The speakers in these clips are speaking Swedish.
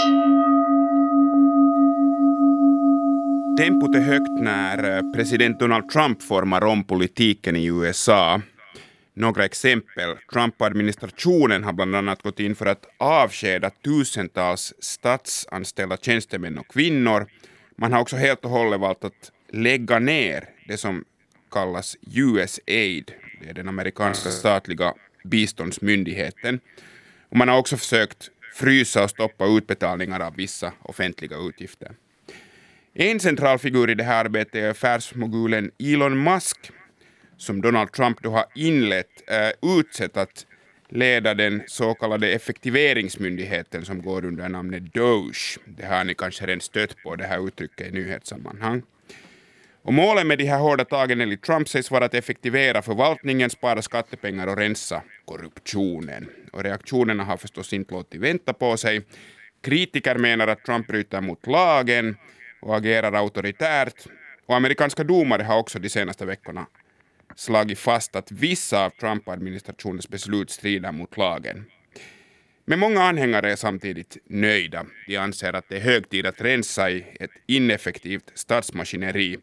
Tempot är högt när president Donald Trump formar om politiken i USA. Några exempel. Trump-administrationen har bland annat gått in för att avskeda tusentals statsanställda tjänstemän och kvinnor. Man har också helt och hållet valt att lägga ner det som kallas USAID. Det är den amerikanska statliga biståndsmyndigheten. Och man har också försökt frysa och stoppa utbetalningar av vissa offentliga utgifter. En central figur i det här arbetet är affärsmogulen Elon Musk, som Donald Trump då har utsett att leda den så kallade effektiveringsmyndigheten som går under namnet DOGE. Det har ni kanske redan stött på, det här uttrycket i nyhetssammanhang. Och målet med de här hårda tagen enligt Trump sägs vara att effektivera förvaltningen, spara skattepengar och rensa korruptionen. Och reaktionerna har förstås inte låtit vänta på sig. Kritiker menar att Trump bryter mot lagen och agerar auktoritärt. Och amerikanska domare har också de senaste veckorna slagit fast att vissa av Trump-administrationens beslut strider mot lagen. Men många anhängare är samtidigt nöjda. De anser att det är hög tid att rensa i ett ineffektivt statsmaskineri.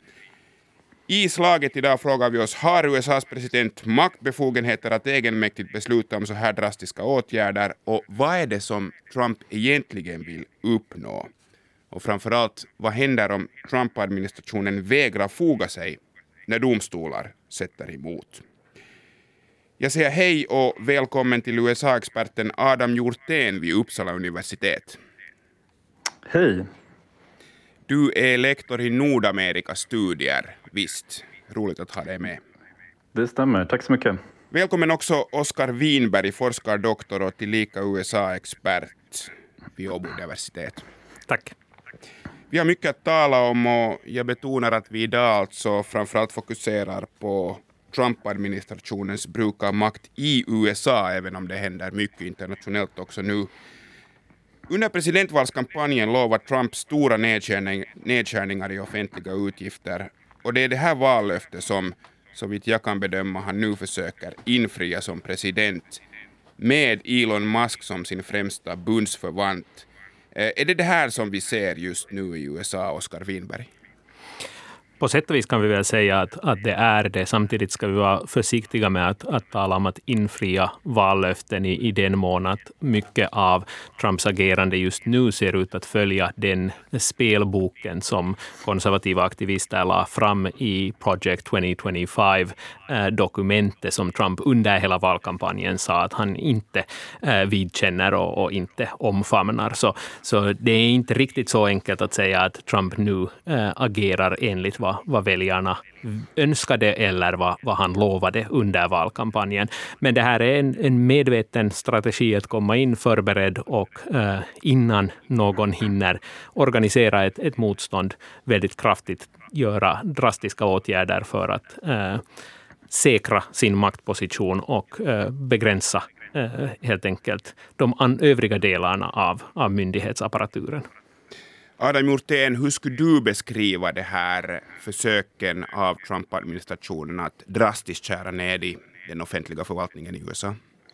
I slaget idag frågar vi oss, har USAs president maktbefogenheter att egenmäktigt besluta om så här drastiska åtgärder? Och vad är det som Trump egentligen vill uppnå? Och framförallt, vad händer om Trump-administrationen vägrar foga sig när domstolar sätter emot? Jag säger hej och välkommen till USA-experten Adam Hjortén vid Uppsala universitet. Hej. Du är lektor i Nordamerikastudier, visst. Roligt att ha dig med. Det stämmer, tack så mycket. Välkommen också Oskar Winberg, forskardoktor och tillika USA-expert vid Åbo universitet. Tack. Vi har mycket att tala om och jag betonar att vi idag alltså framförallt fokuserar på Trump-administrationens bruk av makt i USA, även om det händer mycket internationellt också nu. Under presidentvalskampanjen lovar Trump stora nedskärningar i offentliga utgifter. Och det är det här vallöftet som, så vitt jag kan bedöma, han nu försöker infria som president med Elon Musk som sin främsta bundsförvant. Är det här som vi ser just nu i USA, Oskar Winberg? På sätt och vis kan vi väl säga att det är det. Samtidigt ska vi vara försiktiga med att tala om att infria vallöften i den mån att mycket av Trumps agerande just nu ser ut att följa den spelboken som konservativa aktivister la fram i Project 2025-dokumentet som Trump under hela valkampanjen sa att han inte vidkänner och inte omfamnar. Så det är inte riktigt så enkelt att säga att Trump nu agerar enligt vad väljarna önskade eller vad han lovade under valkampanjen. Men det här är en medveten strategi att komma in förberedd och innan någon hinner organisera ett motstånd väldigt kraftigt göra drastiska åtgärder för att säkra sin maktposition och begränsa helt enkelt de övriga delarna av myndighetsapparaturen. Adam Hjortén, hur skulle du beskriva det här försöken av Trump-administrationen att drastiskt skära ner i den offentliga förvaltningen i USA?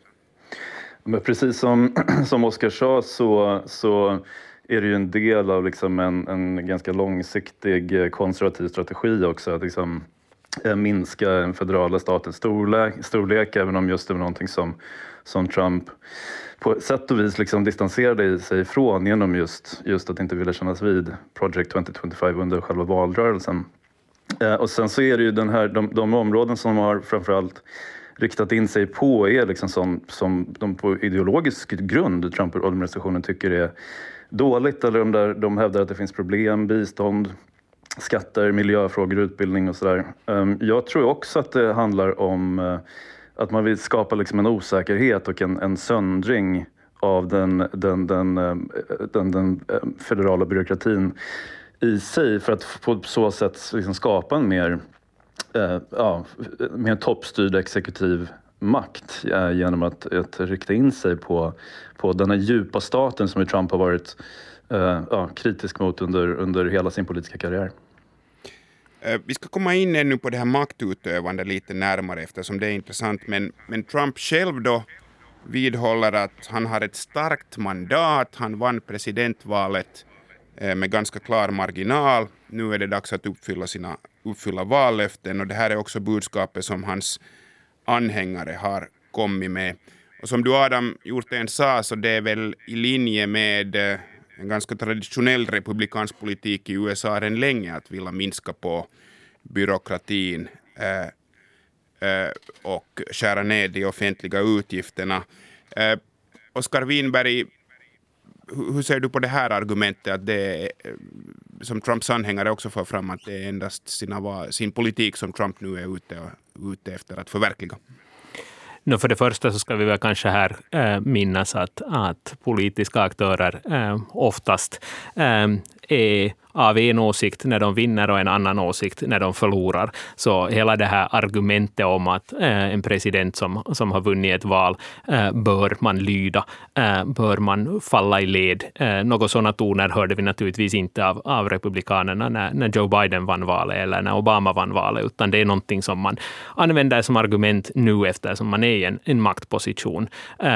Men precis som Oskar sa så är det ju en del av liksom en ganska långsiktig konservativ strategi också att liksom minska den federala statens storlek även om just det var någonting som Trump på sätt och vis liksom distanserade sig ifrån genom just att inte vilja kännas vid Project 2025 under själva valrörelsen. Och sen så är det ju de områden som har framförallt riktat in sig på är liksom som de på ideologisk grund Trump-administrationen tycker är dåligt eller där de hävdar att det finns problem, bistånd, skatter, miljöfrågor, utbildning och sådär. Jag tror också att det handlar om att man vill skapa liksom en osäkerhet och en söndring av den federala byråkratin i sig för att på så sätt liksom skapa en mer toppstyrd exekutiv makt genom att rikta in sig på den här djupa staten som Trump har varit kritisk mot under hela sin politiska karriär. Vi ska komma in ännu på det här maktutövande lite närmare eftersom det är intressant. Men Trump själv då vidhåller att han har ett starkt mandat. Han vann presidentvalet med ganska klar marginal. Nu är det dags att uppfylla vallöften, och det här är också budskapet som hans anhängare har kommit med. Och som du, Adam Hjortén sa, så det är väl i linje med en ganska traditionell republikansk politik i USA redan länge att vilja minska på byråkratin och skära ner de offentliga utgifterna. Oskar Winberg, hur ser du på det här argumentet att det är, som Trumps anhängare också får fram, att det är endast sin politik som Trump nu är ute efter att förverkliga? För det första så ska vi väl kanske här minnas att politiska aktörer oftast är av en åsikt när de vinner och en annan åsikt när de förlorar. Så hela det här argumentet om att en president som har vunnit ett val bör man lyda, bör man falla i led. Några sådana toner hörde vi naturligtvis inte av republikanerna när Joe Biden vann valet eller när Obama vann valet, utan det är någonting som man använder som argument nu eftersom man är i en maktposition.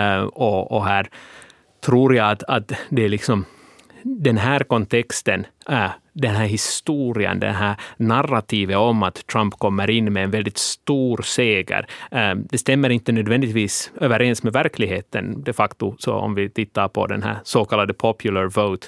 Och här tror jag att det är liksom den här kontexten, den här historien, den här narrativet om att Trump kommer in med en väldigt stor seger. Det stämmer inte nödvändigtvis överens med verkligheten de facto. Så om vi tittar på den här så kallade popular vote,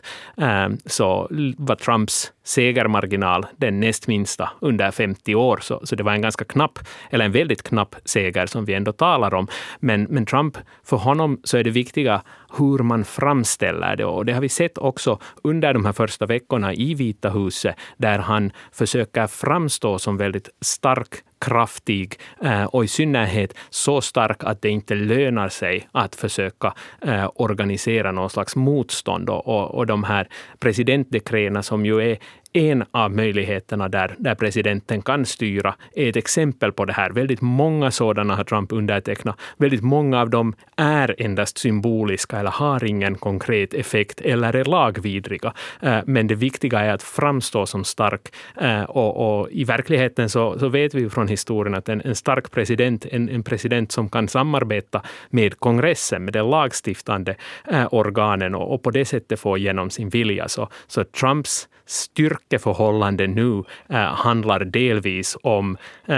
så var Trumps segermarginal den näst minsta under 50 år. Så det var en ganska knapp, eller en väldigt knapp seger som vi ändå talar om. Men Trump, för honom så är det viktiga hur man framställer det. Och det har vi sett också under de här första veckorna i Vita huset, där han försöker framstå som väldigt stark, kraftig och i synnerhet så stark att det inte lönar sig att försöka organisera någon slags motstånd. Och de här presidentdekrena som ju är en av möjligheterna där presidenten kan styra är ett exempel på det här. Väldigt många sådana har Trump undertecknat. Väldigt många av dem är endast symboliska eller har ingen konkret effekt eller är lagvidriga. Men det viktiga är att framstå som stark. Och i verkligheten så vet vi från historien att en stark president, en president som kan samarbeta med kongressen, med det lagstiftande organen och på det sättet få igenom sin vilja. Så Trumps styrkeförhållande nu handlar delvis om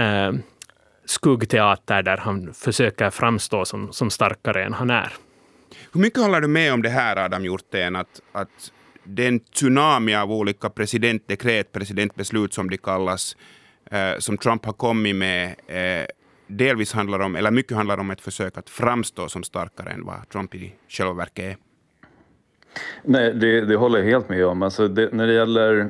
skuggteater där han försöker framstå som starkare än han är. Hur mycket håller du med om det här, Adam Hjortén, att den tsunami av olika presidentdekret, presidentbeslut som de kallas, som Trump har kommit med, delvis handlar om, eller mycket handlar om ett försök att framstå som starkare än vad Trump i själva verket är? Nej, det håller jag helt med om. Alltså när det gäller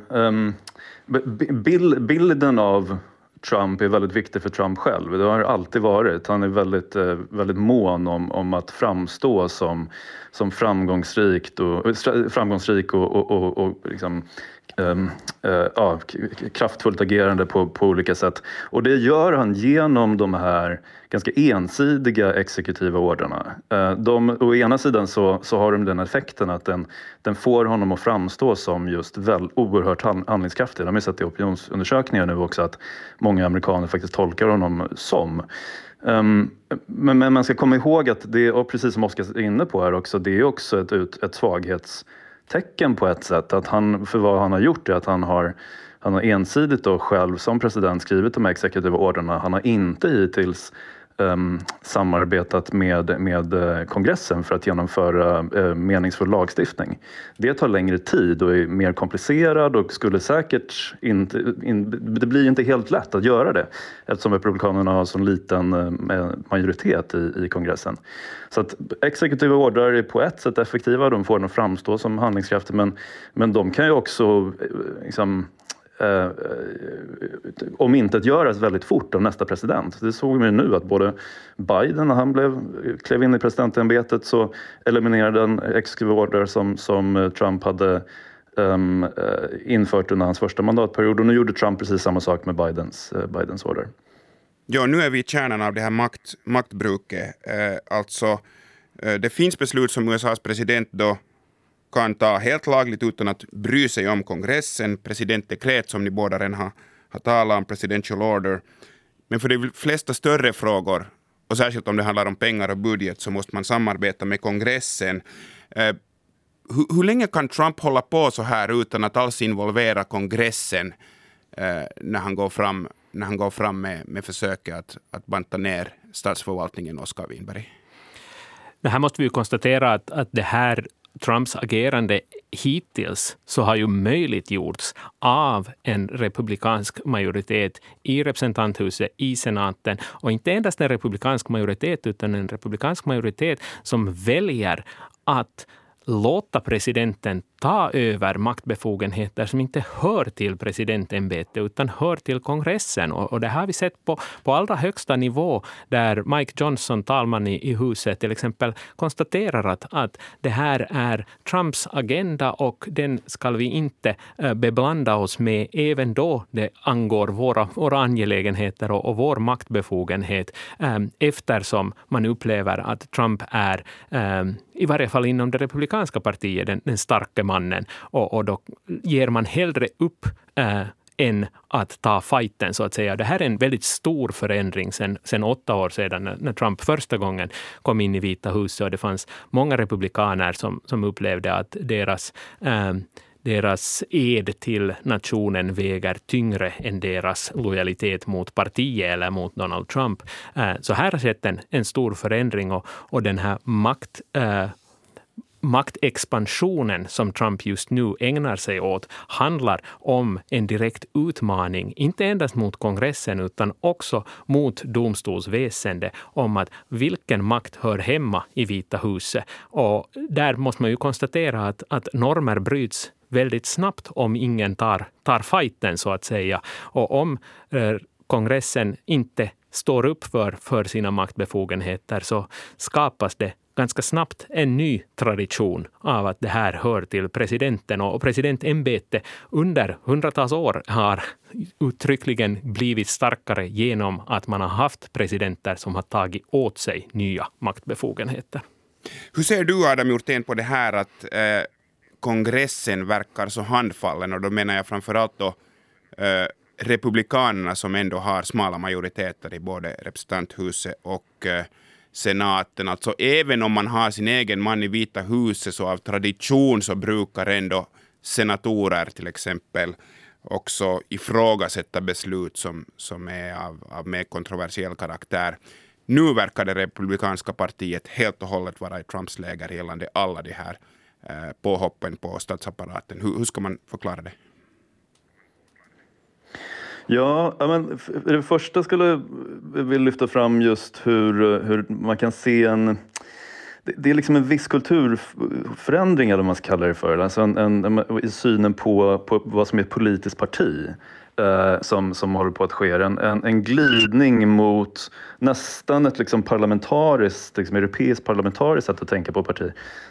bilden av Trump är väldigt viktig för Trump själv. Det har alltid varit. Han är väldigt, väldigt mån om att framstå som framgångsrik och liksom, kraftfullt agerande på olika sätt. Och det gör han genom de här ganska ensidiga exekutiva orderna. Å ena sidan så har de den effekten att den får honom att framstå som just oerhört handlingskraftig. De har sett i opinionsundersökningar nu också att många amerikaner faktiskt tolkar honom som. Men man ska komma ihåg att det är, precis som Oskar är inne på här också, det är också ett svaghetstecken på ett sätt. Att för vad han har gjort är att han har ensidigt då själv som president skrivit de här exekutiva orderna. Han har inte hittills samarbetat med kongressen för att genomföra meningsfull lagstiftning. Det tar längre tid och är mer komplicerad och skulle säkert inte... det blir inte helt lätt att göra det eftersom republikanerna har så liten majoritet i kongressen. Så att exekutiva ordrar är på ett sätt effektiva, de får den att framstå som handlingskraftiga, men de kan ju också liksom, om inte att göras väldigt fort av nästa president. Det såg vi nu att både Biden, när han klev in i presidentämbetet, så eliminerade den exekutiva order som Trump hade infört under hans första mandatperiod, och nu gjorde Trump precis samma sak med Bidens order. Ja, nu är vi i kärnan av det här maktbruket. Alltså, det finns beslut som USAs president då kan ta helt lagligt utan att bry sig om kongressen, presidentdekret som ni båda redan har talat om, presidential order. Men för de flesta större frågor, och särskilt om det handlar om pengar och budget så måste man samarbeta med kongressen. Hur länge kan Trump hålla på så här utan att alls involvera kongressen när han går fram med försöket att banta ner statsförvaltningen, Oskar Winberg? Det här måste vi ju konstatera att det här Trumps agerande hittills så har ju möjliggjorts av en republikansk majoritet i representanthuset, i senaten, och inte endast en republikansk majoritet utan en republikansk majoritet som väljer att låta presidenten ta över maktbefogenheter som inte hör till presidentämbetet utan hör till kongressen. Och det har vi sett på allra högsta nivå där Mike Johnson, talman i huset, till exempel konstaterar att det här är Trumps agenda och den ska vi inte beblanda oss med även då det angår våra angelägenheter och vår maktbefogenhet, eftersom man upplever att Trump är i varje fall inom det republikanska partiet den starka mannen, och då ger man hellre upp än att ta fighten, så att säga. Det här är en väldigt stor förändring sen 8 år sedan när Trump första gången kom in i Vita huset, och det fanns många republikaner som upplevde att deras ed till nationen väger tyngre än deras lojalitet mot partiet eller mot Donald Trump. Så här har skett en stor förändring, och den här maktexpansionen som Trump just nu ägnar sig åt handlar om en direkt utmaning, inte endast mot kongressen utan också mot domstolsväsende, om att vilken makt hör hemma i Vita huset. Och där måste man ju konstatera att normer bryts väldigt snabbt om ingen tar fighten, så att säga. Och om kongressen inte står upp för sina maktbefogenheter så skapas det ganska snabbt en ny tradition av att det här hör till presidenten, och presidentämbetet under hundratals år har uttryckligen blivit starkare genom att man har haft presidenter som har tagit åt sig nya maktbefogenheter. Hur ser du, Adam Hjortén, på det här att kongressen verkar så handfallen, och då menar jag framförallt då republikanerna som ändå har smala majoriteter i både representanthuset och senaten. Alltså även om man har sin egen man i Vita huset så av tradition så brukar ändå senatorer till exempel också ifrågasätta beslut som är av mer kontroversiell karaktär. Nu verkar det republikanska partiet helt och hållet vara i Trumps läger gällande alla de här påhoppen på statsapparaten. Hur ska man förklara det? Ja, men det första skulle jag vilja lyfta fram just hur man kan se det är liksom en viss kulturförändring, eller vad man ska kalla det för, alltså i synen på vad som är ett politiskt parti som håller på att ske. En glidning mot nästan ett liksom parlamentariskt, liksom europeiskt parlamentariskt sätt att tänka på parti.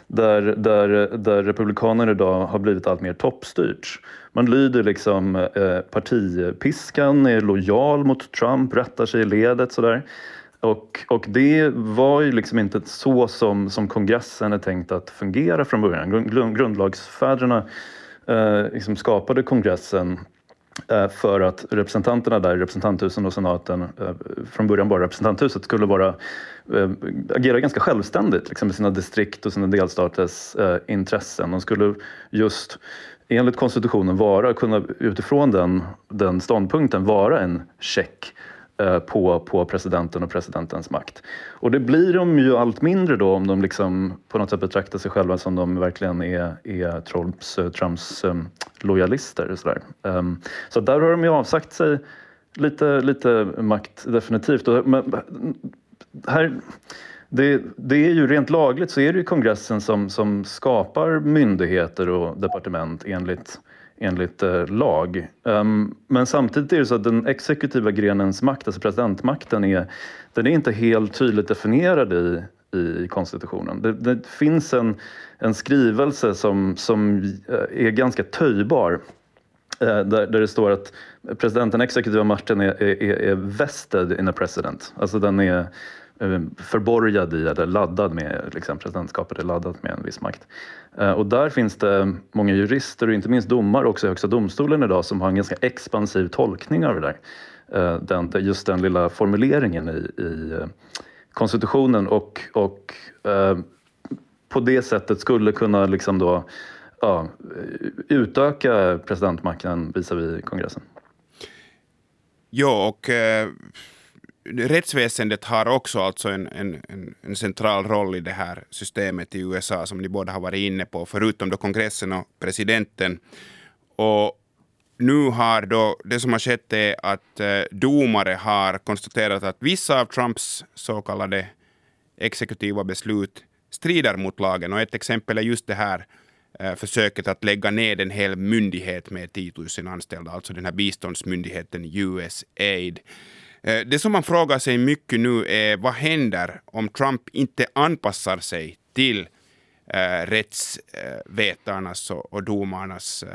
Där republikaner idag har blivit allt mer toppstyrt. Man lyder liksom partipiskan, är lojal mot Trump, rättar sig i ledet sådär. Och det var ju liksom inte så som kongressen är tänkt att fungera från början. Grundlagsfäderna liksom skapade kongressen för att representanterna där, representanthusen och senaten, från början bara representanthuset, skulle agera ganska självständigt liksom, med sina distrikt och sina delstaters intressen. De skulle just enligt konstitutionen kunna utifrån den ståndpunkten vara en check på presidenten och presidentens makt. Och det blir de ju allt mindre då om de liksom på något sätt betraktar sig själva som de verkligen är Trumps lojalister och sådär. Så där har de ju avsagt sig lite makt definitivt. Men här, det är ju rent lagligt så är det ju kongressen som skapar myndigheter och departement enligt lag. Men samtidigt är det så att den exekutiva grenens makt, alltså presidentmakten, den är inte helt tydligt definierad i konstitutionen. Det finns en skrivelse som är ganska töjbar där det står att den exekutiva makten är vested in a president. Alltså den är förborgad i eller laddad med, liksom presidentskapet är laddat med en viss makt. Och där finns det många jurister och inte minst domare också i Högsta domstolen idag som har en ganska expansiv tolkning av det där. Just den lilla formuleringen i konstitutionen och på det sättet skulle kunna liksom då, utöka presidentmakten visavi kongressen. Ja, och rättsväsendet har också alltså en central roll i det här systemet i USA som ni båda har varit inne på, förutom då kongressen och presidenten. Och nu har då det som har skett är att domare har konstaterat att vissa av Trumps så kallade exekutiva beslut strider mot lagen. Och ett exempel är just det här försöket att lägga ned en hel myndighet med 10 000 anställda, alltså den här biståndsmyndigheten USAID. Det som man frågar sig mycket nu är vad händer om Trump inte anpassar sig till rättsvetarnas och domarnas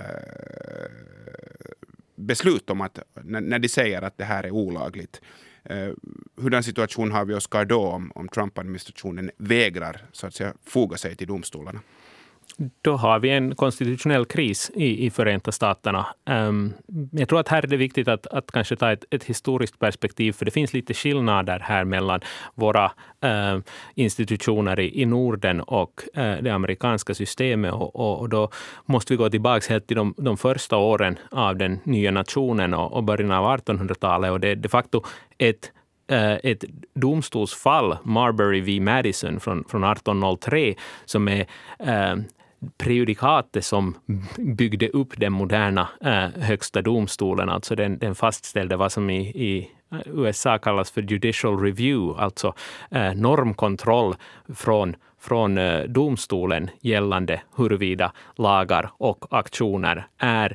beslut om att när de säger att det här är olagligt. Hurdan situation har vi Oskar då om Trump-administrationen vägrar så att säga foga sig till domstolarna? Då har vi en konstitutionell kris i Förenta staterna. Jag tror att här är det viktigt att kanske ta ett historiskt perspektiv, för det finns lite skillnader här mellan våra institutioner i Norden och det amerikanska systemet. Och då måste vi gå tillbaka helt till de första åren av den nya nationen och början av 1800-talet. Och det är de facto ett domstolsfall, Marbury v. Madison från 1803, som är prejudikatet som byggde upp den moderna högsta domstolen. Alltså den fastställde vad som i USA kallas för judicial review, alltså normkontroll från domstolen gällande huruvida lagar och aktioner är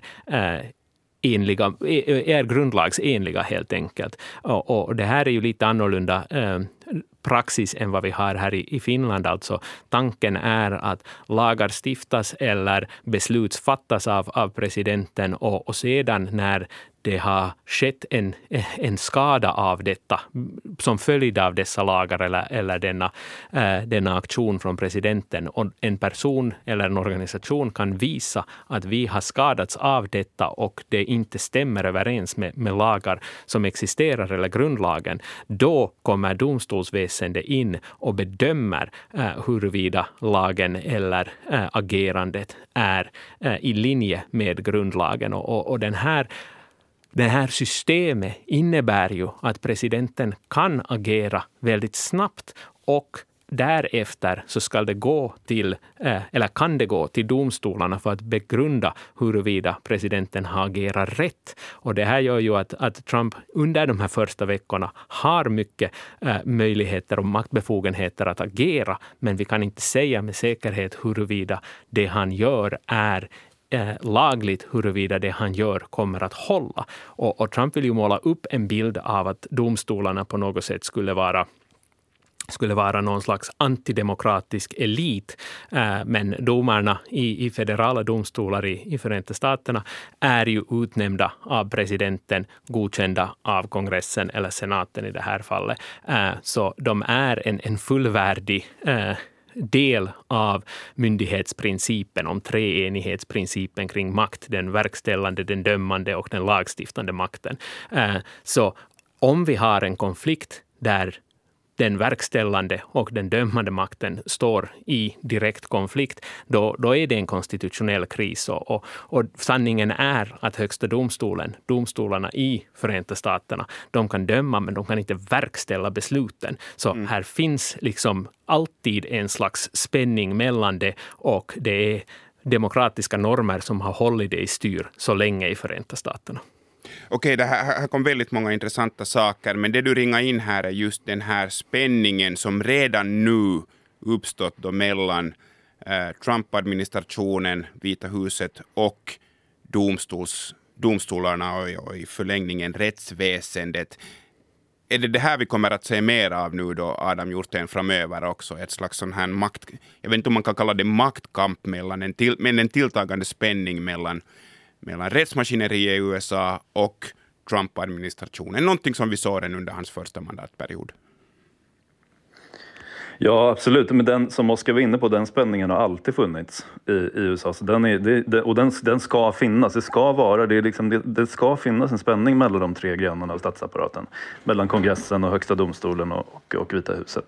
grundlagsenliga helt enkelt. Och det här är ju lite annorlunda praxis än vad vi har här i Finland. Alltså tanken är att lagar stiftas eller beslut fattas av presidenten och sedan när det har skett en skada av detta som följd av dessa lagar eller denna aktion från presidenten, och en person eller en organisation kan visa att vi har skadats av detta och det inte stämmer överens med lagar som existerar eller grundlagen, då kommer domstolsväsendet in och bedömer huruvida lagen eller agerandet är i linje med grundlagen. Och det här systemet innebär ju att presidenten kan agera väldigt snabbt, och därefter så ska det kan det gå till domstolarna för att begrunda huruvida presidenten har agerat rätt. Och det här gör ju att Trump under de här första veckorna har mycket möjligheter och maktbefogenheter att agera, men vi kan inte säga med säkerhet huruvida det han gör är lagligt, huruvida det han gör kommer att hålla. Och Trump vill ju måla upp en bild av att domstolarna på något sätt skulle vara någon slags antidemokratisk elit. Men domarna i federala domstolar i Förenta staterna är ju utnämnda av presidenten, godkända av kongressen eller senaten i det här fallet. Så de är en fullvärdig del av myndighetsprincipen, om treenighetsprincipen kring makt, den verkställande, den dömande och den lagstiftande makten. Så om vi har en konflikt där den verkställande och den dömande makten står i direkt konflikt, då är det en konstitutionell kris. Och sanningen är att högsta domstolarna i Förenta staterna, de kan döma men de kan inte verkställa besluten. Så här finns liksom alltid en slags spänning mellan det, och det är demokratiska normer som har hållit det i styr så länge i Förenta staterna. Okej, det här kom väldigt många intressanta saker, men det du ringar in här är just den här spänningen som redan nu uppstått då mellan Trump-administrationen, Vita huset och domstolarna och i förlängningen rättsväsendet. Är det här vi kommer att se mer av nu då, Adam Hjortén, framöver också? Ett slags sån här jag vet inte om man kan kalla det maktkamp men en tilltagande spänning mellan rättsmaskineriet i USA och Trump-administrationen. Någonting som vi såg den under hans första mandatperiod. Ja, absolut. Men den som Oskar var inne på, den spänningen har alltid funnits i USA. Så den ska finnas. Det ska finnas en spänning mellan de tre grenarna av statsapparaten. Mellan kongressen och högsta domstolen och Vita huset.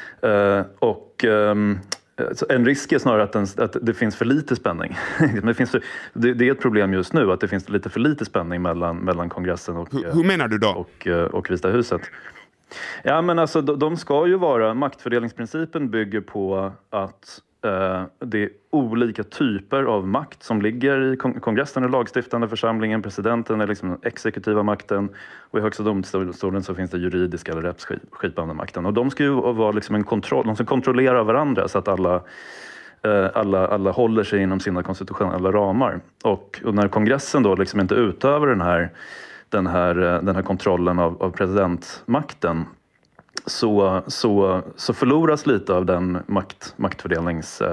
En risk är snarare att det finns för lite spänning. Det är ett problem just nu att det finns lite för lite spänning mellan kongressen och, hur menar du då? Och Vita huset. Ja, men alltså de ska ju vara, maktfördelningsprincipen bygger på att det är olika typer av makt som ligger i kongressen, den lagstiftande församlingen, presidenten är liksom den exekutiva makten och i högsta domstolen så finns det juridiska eller rättsskipande makten. Och de ska ju vara liksom de ska kontrollera varandra så att alla håller sig inom sina konstitutionella ramar. Och när kongressen då liksom inte utövar den här kontrollen av presidentmakten så förloras lite av den maktfördelnings...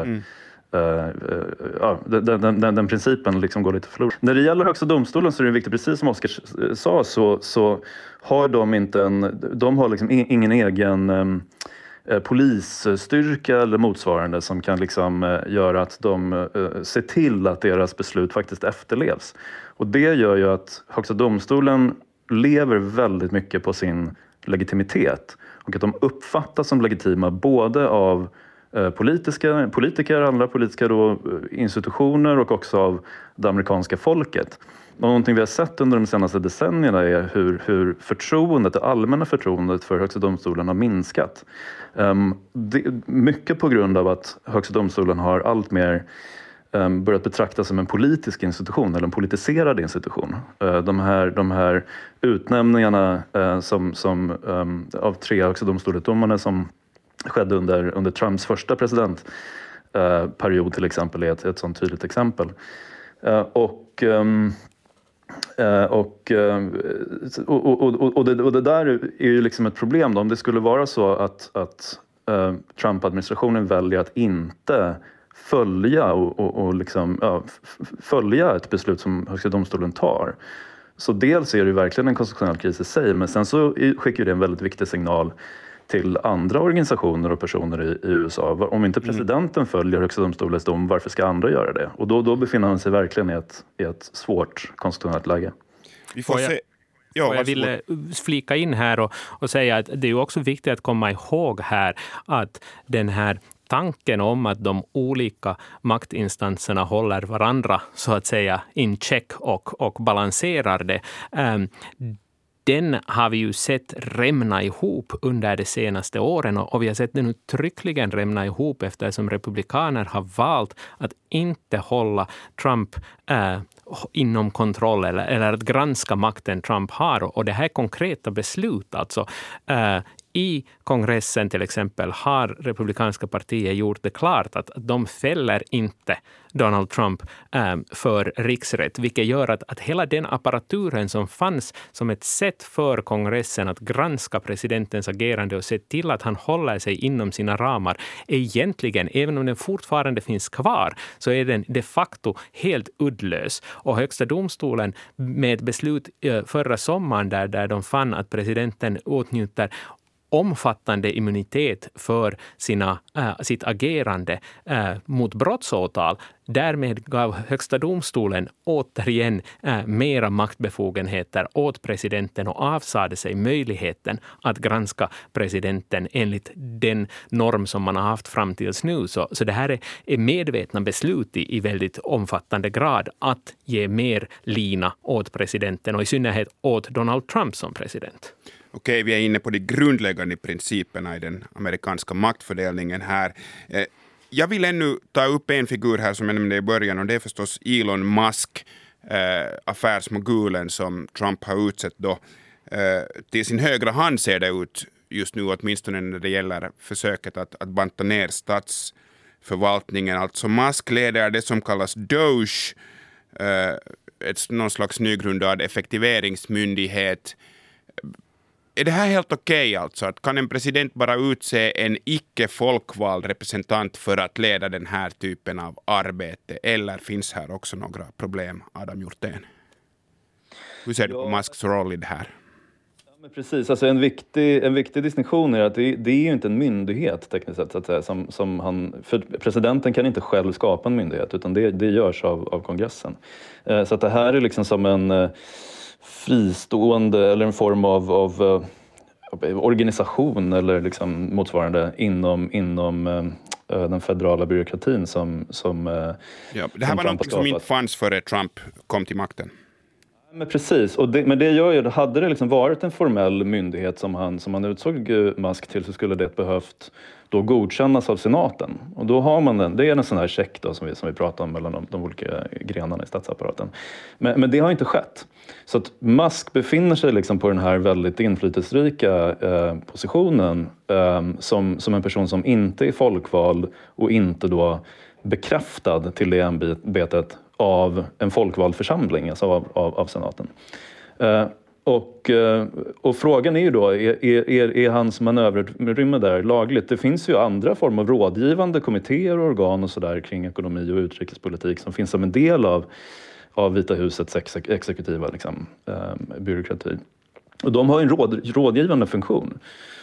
Den principen liksom går lite förlorad. När det gäller högsta domstolen så är det viktigt, precis som Oskar sa, så har de har liksom ingen egen polisstyrka eller motsvarande som kan liksom göra att de ser till att deras beslut faktiskt efterlevs. Och det gör ju att högsta domstolen lever väldigt mycket på sin legitimitet och att de uppfattas som legitima både av politiker, andra politiska institutioner och också av det amerikanska folket. Och någonting vi har sett under de senaste decennierna är hur det allmänna förtroendet för högsta domstolen har minskat. Mycket på grund av att högsta domstolen har allt mer börjat betraktas som en politisk institution eller en politiserad institution. De här utnämningarna av 3 högsta domstolsdomarna som skedde under Trumps första presidentperiod till exempel är ett sånt tydligt exempel. Det där är ju liksom ett problem då. Om det skulle vara så att Trump-administrationen väljer att inte följa ett beslut som högsta domstolen tar. Så dels är det verkligen en konstitutionell kris i sig, men sen så skickar det en väldigt viktig signal till andra organisationer och personer i USA. Om inte presidenten följer högsta domstolens dom, varför ska andra göra det? Och då befinner han sig verkligen i ett svårt konstitutionellt läge. Vi får se. Jag ville flika in här och säga att det är också viktigt att komma ihåg här att den här tanken om att de olika maktinstanserna håller varandra så att säga in check och balanserar det. Den har vi ju sett rämna ihop under de senaste åren och vi har sett den uttryckligen rämna ihop eftersom republikaner har valt att inte hålla Trump inom kontroll eller att granska makten Trump har. Och det här är konkreta beslut alltså. I kongressen till exempel har republikanska partiet gjort det klart att de fäller inte Donald Trump för riksrätt, vilket gör att hela den apparaturen som fanns som ett sätt för kongressen att granska presidentens agerande och se till att han håller sig inom sina ramar är egentligen, även om den fortfarande finns kvar, så är den de facto helt uddlös. Och högsta domstolen med ett beslut förra sommaren där de fann att presidenten åtnjuter omfattande immunitet för sitt agerande mot brottsåtal. Därmed gav högsta domstolen återigen mera maktbefogenheter åt presidenten och avsade sig möjligheten att granska presidenten enligt den norm som man har haft fram tills nu. Så det här är medvetna beslut i väldigt omfattande grad att ge mer lina åt presidenten och i synnerhet åt Donald Trump som president. Okej, vi är inne på de grundläggande principerna i den amerikanska maktfördelningen här. Jag vill ännu ta upp en figur här som jag nämnde i början och det är förstås Elon Musk, affärsmogulen som Trump har utsett då. Till sin högra hand ser det ut just nu, åtminstone när det gäller försöket att banta ner statsförvaltningen. Alltså Musk leder det som kallas DOGE, någon slags nygrundad effektiveringsmyndighet. Är det här helt okej alltså? Att kan en president bara utse en icke folkvald representant för att leda den här typen av arbete? Eller finns här också några problem, Adam Hjortén? Hur ser du på Musks roll i det här? Men precis, alltså en viktig distinktion är att det är ju inte en myndighet tekniskt sett, så att säga, för presidenten kan inte själv skapa en myndighet, utan det görs av kongressen. Så att det här är liksom som en fristående eller en form av organisation eller liksom motsvarande inom den federala byråkratin som det här var något som inte fanns före Trump kom till makten. Men precis, men det gör ju, hade det liksom varit en formell myndighet som han utsåg Musk till, så skulle det behövt då godkännas av senaten. Och då har man det är en sån här check då som vi pratar om mellan de olika grenarna i statsapparaten. Men det har inte skett. Så att Musk befinner sig liksom på den här väldigt inflytelserika positionen som en person som inte är folkvald och inte då bekräftad till det ämbetet av en folkvald församling, alltså av senaten. Och frågan är ju då, är hans manöverutrymme där lagligt? Det finns ju andra former av rådgivande kommittéer och organ och sådär kring ekonomi och utrikespolitik som finns som en del av Vita husets exekutiva liksom, byråkrati. Och de har en rådgivande funktion.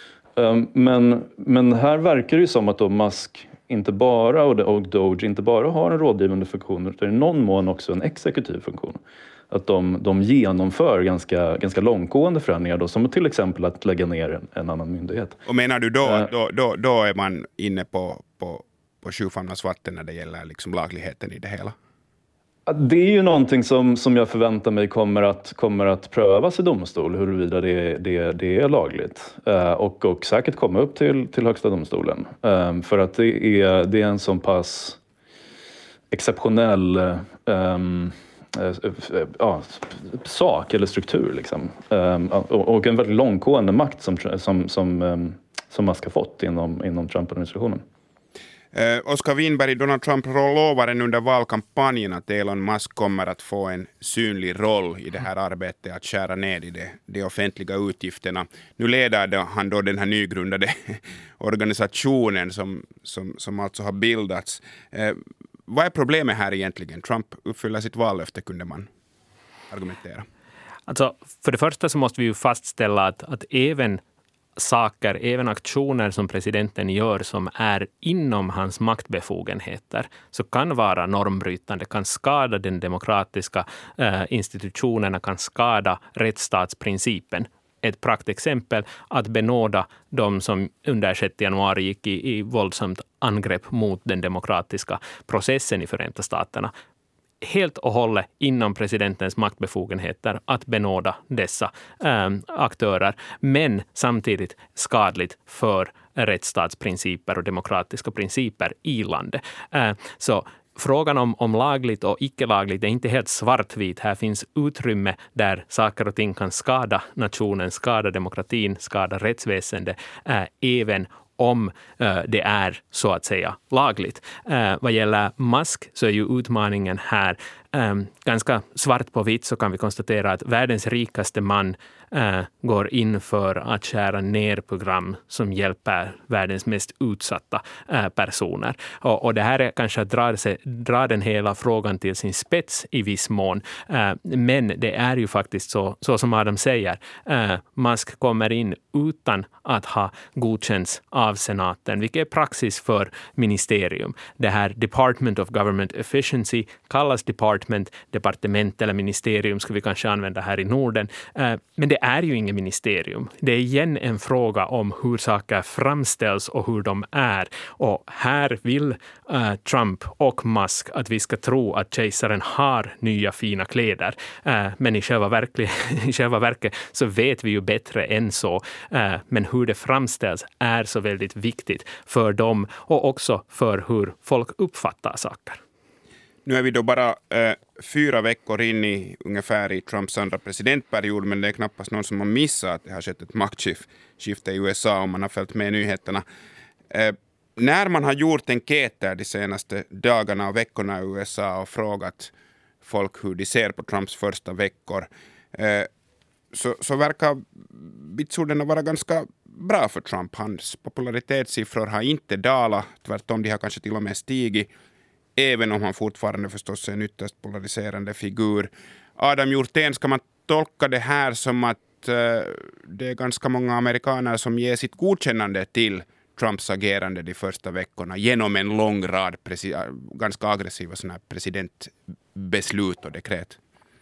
Men här verkar det ju som att då Musk inte bara och Doge inte bara har en rådgivande funktion, utan i någon mån också en exekutiv funktion. Att de genomför ganska långtgående förändringar då, som till exempel att lägga ner en annan myndighet. Och menar du då är man inne på sjufamnars vatten när det gäller liksom lagligheten i det hela? Det är ju någonting som jag förväntar mig kommer att prövas i domstol, huruvida det är lagligt. Och säkert komma upp till högsta domstolen. För att det är en sån pass exceptionell sak eller struktur. Liksom. Och en väldigt långtgående makt som Musk har fått inom Trump-administrationen. Oskar Winberg, Donald Trump lovade under valkampanjen att Elon Musk kommer att få en synlig roll i det här arbetet att skära ner i de offentliga utgifterna. Nu leder han då den här nygrundade organisationen som alltså har bildats. Vad är problemet här egentligen? Trump uppfyller sitt vallöfte, kunde man argumentera. Alltså, för det första så måste vi ju fastställa att även aktioner som presidenten gör som är inom hans maktbefogenheter, så kan vara normbrytande, kan skada den demokratiska institutionerna, kan skada rättsstatsprincipen. Ett praktexempel, att benåda de som under 6 januari gick i våldsamt angrepp mot den demokratiska processen i Förenta Staterna. Helt och hållet inom presidentens maktbefogenheter att benåda dessa aktörer, men samtidigt skadligt för rättsstatsprinciper och demokratiska principer i landet. Så frågan om lagligt och icke-lagligt är inte helt svartvit. Här finns utrymme där saker och ting kan skada nationen, skada demokratin, skada rättsväsendet, även om det är så att säga lagligt. Vad gäller Musk så är ju utmaningen här ganska svart på vitt, så kan vi konstatera att världens rikaste man går in för att skära ner program som hjälper världens mest utsatta personer. Och det här är kanske att dra den hela frågan till sin spets i viss mån. Men det är ju faktiskt så som Adam säger. Musk kommer in utan att ha godkänts av senaten, vilket är praxis för ministerium. Det här Department of Government Efficiency kallas departement eller ministerium ska vi kanske använda här i Norden. Men det är ju inget ministerium. Det är igen en fråga om hur saker framställs och hur de är. Och här vill Trump och Musk att vi ska tro att kejsaren har nya fina kläder. Men i själva verket så vet vi ju bättre än så. Men hur det framställs är så väldigt viktigt för dem och också för hur folk uppfattar saker. Nu är vi då bara 4 veckor in i ungefär i Trumps andra presidentperiod, men det är knappast någon som har missat att det har skett ett maktskifte i USA om man har följt med nyheterna. När man har gjort enkäter de senaste dagarna och veckorna i USA och frågat folk hur de ser på Trumps första veckor, så verkar vitsorden vara ganska bra för Trump. Hans popularitetssiffror har inte dalat, tvärtom de har kanske till och med stigit. Även om han fortfarande förstås är en ytterst polariserande figur. Adam Hjortén, ska man tolka det här som att det är ganska många amerikaner som ger sitt godkännande till Trumps agerande de första veckorna genom en lång rad ganska aggressiva såna här presidentbeslut och dekret.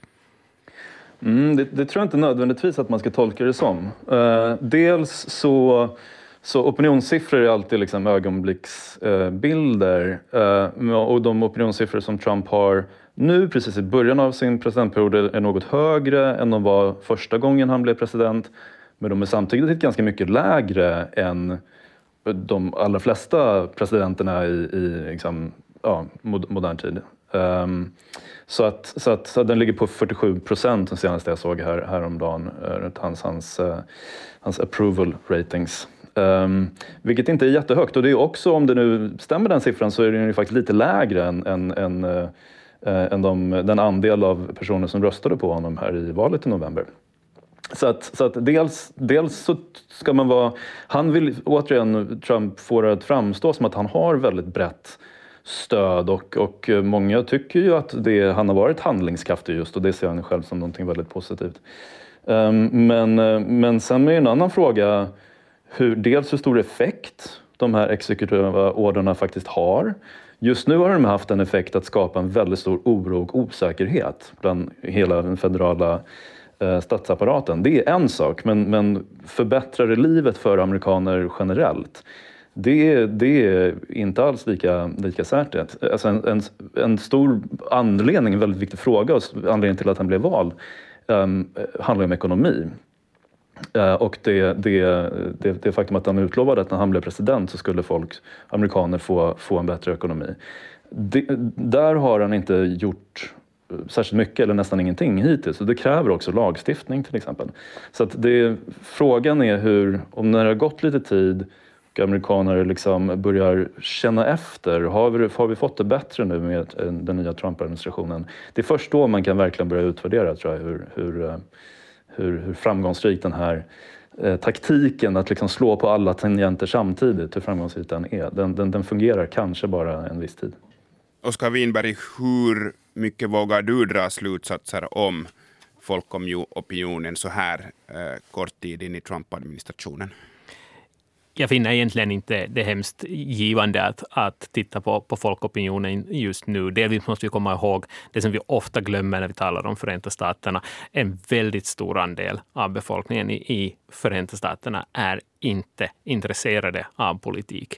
Det tror jag inte nödvändigtvis att man ska tolka det som. Dels så opinionssiffror är alltid liksom ögonblicksbilder. Och de opinionssiffror som Trump har nu precis i början av sin presidentperiod är något högre än de var första gången han blev president. Men de är samtidigt ganska mycket lägre än de allra flesta presidenterna i liksom, modern tid. Så att den ligger på 47% den senaste jag såg häromdagen, hans approval ratings. Vilket inte är jättehögt, och det är också, om det nu stämmer den siffran, så är den ju faktiskt lite lägre än den andel av personer som röstade på honom här i valet i november. Så att dels så ska man vara... Han vill återigen, Trump får det att framstå som att han har väldigt brett stöd, och många tycker ju att han har varit handlingskraftig just, och det ser han själv som någonting väldigt positivt. Men sen är en annan fråga hur stor effekt de här exekutiva orderna faktiskt har. Just nu har de haft en effekt att skapa en väldigt stor oro och osäkerhet bland hela den federala statsapparaten. Det är en sak, men förbättrar det livet för amerikaner generellt? Det är inte alls lika säkert. Alltså en stor anledning, en väldigt viktig fråga, och anledningen till att han blev vald, handlar om ekonomi. Och det faktum att han utlovade att när han blev president så skulle amerikaner få en bättre ekonomi. Där har han inte gjort särskilt mycket eller nästan ingenting hittills. Och det kräver också lagstiftning till exempel. Så att frågan är om när det har gått lite tid och amerikaner liksom börjar känna efter, har vi fått det bättre nu med den nya Trump-administrationen? Det är först då man kan verkligen börja utvärdera, tror jag, hur framgångsrik den här taktiken att liksom slå på alla tangenter samtidigt, hur framgångsrik den är. Den fungerar kanske bara en viss tid. Oskar Winberg, hur mycket vågar du dra slutsatser om folkopinionen så här kort tid in i Trump-administrationen? Jag finner egentligen inte det hemskt givande att titta på folkopinionen just nu. Delvis måste vi komma ihåg det som vi ofta glömmer när vi talar om Förenta Staterna. En väldigt stor andel av befolkningen i Förenta Staterna är inte intresserade av politik.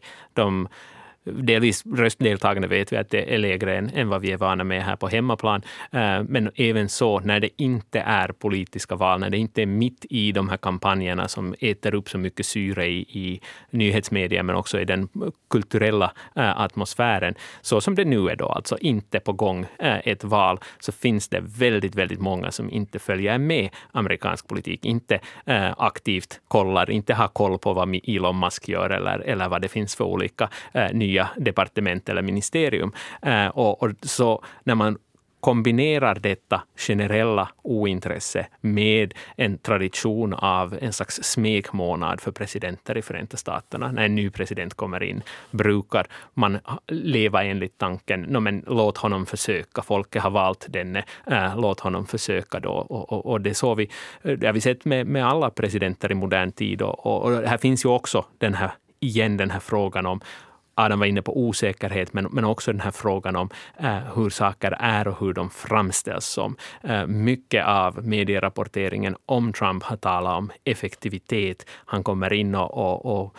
Delvis röstdeltagande vet vi att det är lägre än vad vi är vana med här på hemmaplan. Men även så, när det inte är politiska val, när det inte är mitt i de här kampanjerna som äter upp så mycket syre i nyhetsmedia, men också i den kulturella atmosfären, så som det nu är då, alltså inte på gång ett val, så finns det väldigt, väldigt många som inte följer med amerikansk politik, inte aktivt kollar, inte har koll på vad Elon Musk gör eller vad det finns för olika nya departement eller ministerium. Och så när man kombinerar detta generella ointresse med en tradition av en slags smekmånad för presidenter i Förenta Staterna. När en ny president kommer in brukar man leva enligt tanken, men låt honom försöka, folket har valt denne, låt honom försöka då. Och det så vi har sett med alla presidenter i modern tid. Och här finns ju också den här frågan om, Adam var inne på osäkerhet, men också den här frågan om hur saker är och hur de framställs som. Mycket av medierapporteringen om Trump har talat om effektivitet. Han kommer in och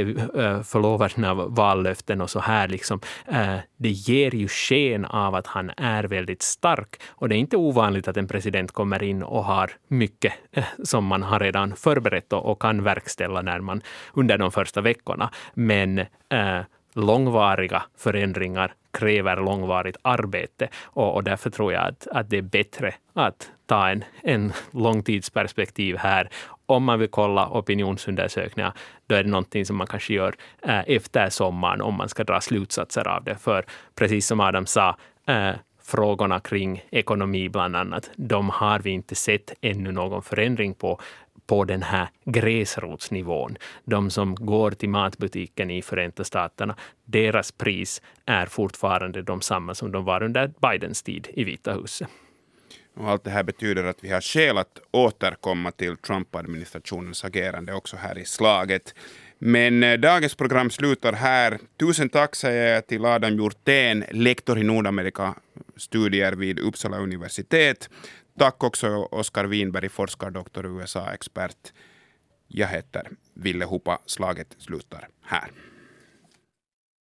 förlovar sina vallöften och så här. Liksom. Det ger ju sken av att han är väldigt stark. Och det är inte ovanligt att en president kommer in och har mycket som man har redan förberett och kan verkställa under de första veckorna. Men långvariga förändringar kräver långvarigt arbete, och därför tror jag att det är bättre att ta en långtidsperspektiv här. Om man vill kolla opinionsundersökningar, då är det någonting som man kanske gör efter sommaren om man ska dra slutsatser av det. För precis som Adam sa, frågorna kring ekonomi bland annat, de har vi inte sett ännu någon förändring på den här gräsrotsnivån. De som går till matbutiken i Förenta Staterna, deras pris är fortfarande de samma som de var under Bidens tid i Vita huset. Och allt det här betyder att vi har skäl att återkomma till Trump-administrationens agerande också här i slaget. Men dagens program slutar här. Tusen tack säger jag till Adam Hjortén, lektor i Nordamerika-studier vid Uppsala universitet. Tack också Oskar Winberg, forskardoktor och USA-expert. Jag heter Ville Huppa. Slaget slutar här.